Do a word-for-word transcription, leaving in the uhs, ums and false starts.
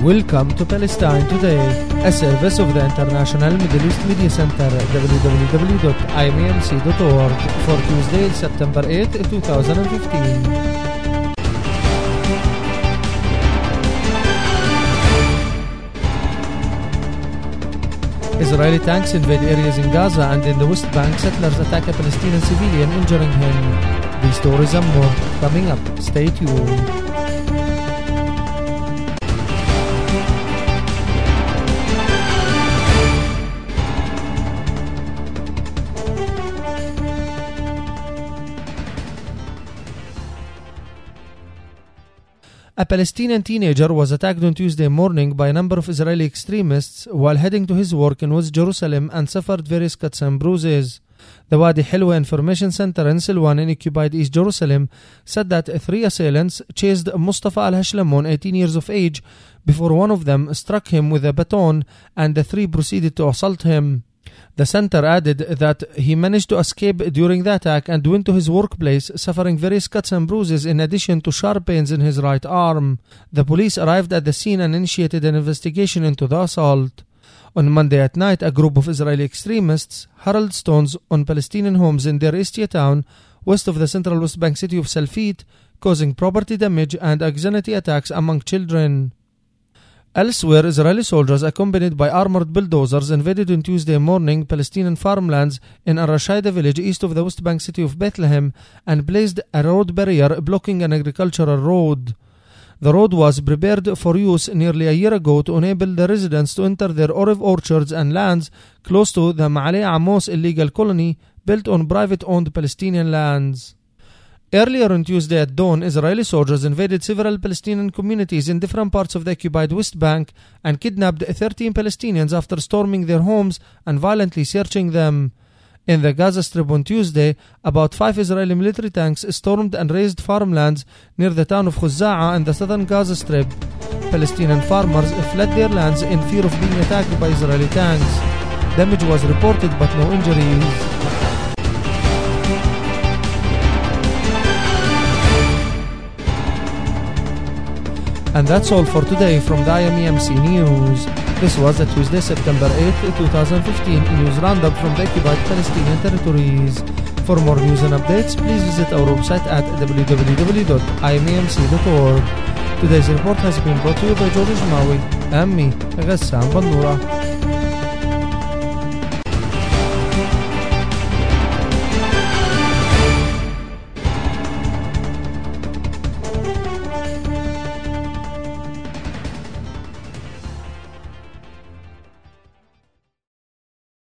Welcome to Palestine Today, a service of the International Middle East Media Center, w w w dot i m m c dot org, for Tuesday, September eighth, twenty fifteen. Israeli tanks invade areas in Gaza and in the West Bank. Settlers attack a Palestinian civilian, injuring him. These stories and more coming up. Stay tuned. A Palestinian teenager was attacked on Tuesday morning by a number of Israeli extremists while heading to his work in West Jerusalem and suffered various cuts and bruises. The Wadi Hilwa Information Center in Silwan in occupied East Jerusalem said that three assailants chased Mustafa al-Hashlamon, eighteen years of age, before one of them struck him with a baton and the three proceeded to assault him. The center added that he managed to escape during the attack and went to his workplace, suffering various cuts and bruises in addition to sharp pains in his right arm. The police arrived at the scene and initiated an investigation into the assault. On Monday at night, a group of Israeli extremists hurled stones on Palestinian homes in Deir Istia town, west of the central West Bank city of Salfit, causing property damage and anxiety attacks among children. Elsewhere, Israeli soldiers accompanied by armored bulldozers invaded on Tuesday morning Palestinian farmlands in Al-Rashaida village east of the West Bank city of Bethlehem and placed a road barrier blocking an agricultural road. The road was prepared for use nearly a year ago to enable the residents to enter their olive orchards and lands close to the Ma'ale Amos illegal colony built on private-owned Palestinian lands. Earlier on Tuesday at dawn, Israeli soldiers invaded several Palestinian communities in different parts of the occupied West Bank and kidnapped thirteen Palestinians after storming their homes and violently searching them. In the Gaza Strip on Tuesday, about five Israeli military tanks stormed and razed farmlands near the town of Khuza'a in the southern Gaza Strip. Palestinian farmers fled their lands in fear of being attacked by Israeli tanks. Damage was reported but no injuries. And that's all for today from the I M E M C News. This was the Tuesday, September eighth, twenty fifteen news roundup from the occupied Palestinian territories. For more news and updates, please visit our website at w w w dot i m e m c dot org. Today's report has been brought to you by George Maui and me, Ghassan Bandura.